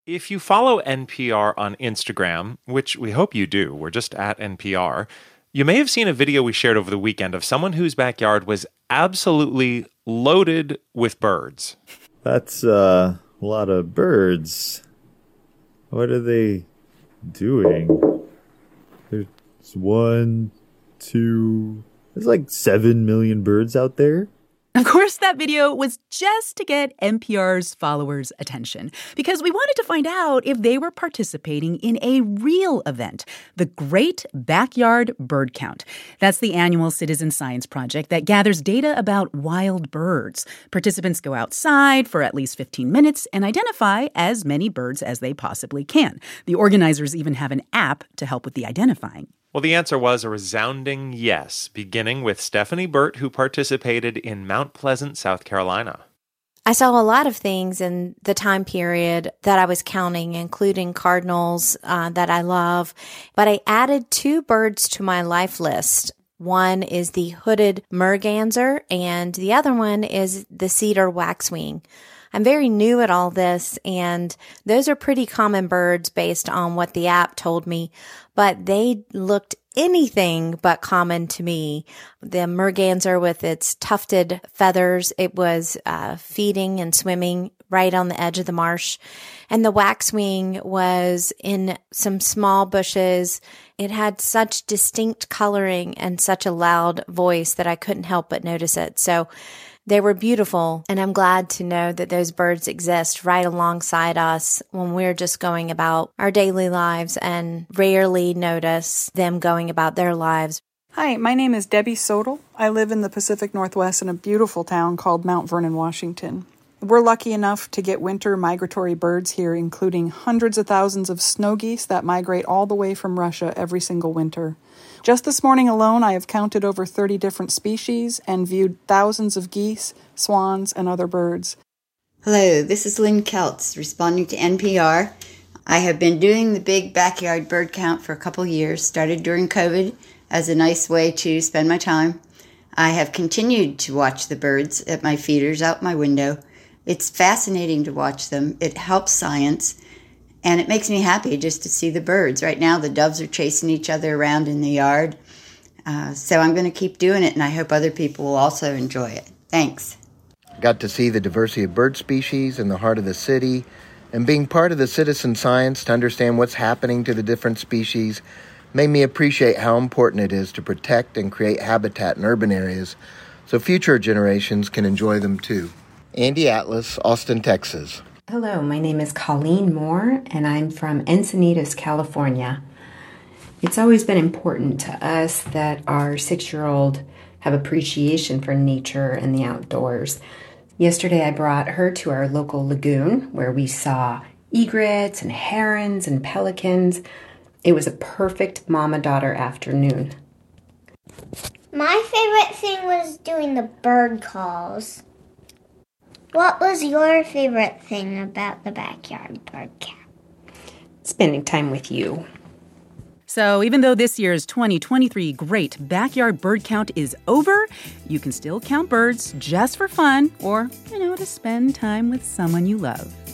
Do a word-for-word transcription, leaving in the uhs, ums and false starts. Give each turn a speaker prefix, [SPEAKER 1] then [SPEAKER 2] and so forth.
[SPEAKER 1] If you follow N P R on Instagram, which we hope you do, we're just at N P R, you may have seen a video we shared over the weekend of someone whose backyard was absolutely loaded with birds.
[SPEAKER 2] That's uh, a lot of birds. What are they doing? There's one, two... There's like seven million birds out there.
[SPEAKER 3] Of course, that video was just to get N P R's followers' attention because we wanted to find out if they were participating in a real event, the Great Backyard Bird Count. That's the annual citizen science project that gathers data about wild birds. Participants go outside for at least fifteen minutes and identify as many birds as they possibly can. The organizers even have an app to help with the identifying.
[SPEAKER 1] Well, the answer was a resounding yes, beginning with Stephanie Burt, who participated in Mount Pleasant, South Carolina.
[SPEAKER 4] I saw a lot of things in the time period that I was counting, including cardinals uh, that I love. But I added two birds to my life list. One is the hooded merganser, and the other one is the cedar waxwing. I'm very new at all this, and those are pretty common birds based on what the app told me, but they looked anything but common to me. The merganser with its tufted feathers, it was uh, feeding and swimming right on the edge of the marsh. And the waxwing was in some small bushes. It had such distinct coloring and such a loud voice that I couldn't help but notice it. So they were beautiful, and I'm glad to know that those birds exist right alongside us when we're just going about our daily lives and rarely notice them going about their lives.
[SPEAKER 5] Hi, my name is Debbie Sodal. I live in the Pacific Northwest in a beautiful town called Mount Vernon, Washington. We're lucky enough to get winter migratory birds here, including hundreds of thousands of snow geese that migrate all the way from Russia every single winter. Just this morning alone, I have counted over thirty different species and viewed thousands of geese, swans, and other birds.
[SPEAKER 6] Hello, this is Lynn Keltz, responding to N P R. I have been doing the big backyard bird count for a couple years, started during COVID as a nice way to spend my time. I have continued to watch the birds at my feeders out my window. It's fascinating to watch them. It helps science. And it makes me happy just to see the birds. Right now, the doves are chasing each other around in the yard. Uh, so I'm going to keep doing it, and I hope other people will also enjoy it. Thanks.
[SPEAKER 7] Got to see the diversity of bird species in the heart of the city, and being part of the citizen science to understand what's happening to the different species made me appreciate how important it is to protect and create habitat in urban areas so future generations can enjoy them too. Andy Atlas, Austin, Texas.
[SPEAKER 8] Hello, my name is Colleen Moore, and I'm from Encinitas, California. It's always been important to us that our six-year-old have appreciation for nature and the outdoors. Yesterday, I brought her to our local lagoon where we saw egrets and herons and pelicans. It was a perfect mama-daughter afternoon.
[SPEAKER 9] My favorite thing was doing the bird calls. What was your favorite thing about the backyard bird count?
[SPEAKER 8] Spending time with you.
[SPEAKER 3] So even though this year's twenty twenty-three Great Backyard Bird Count is over, you can still count birds just for fun or, you know, to spend time with someone you love.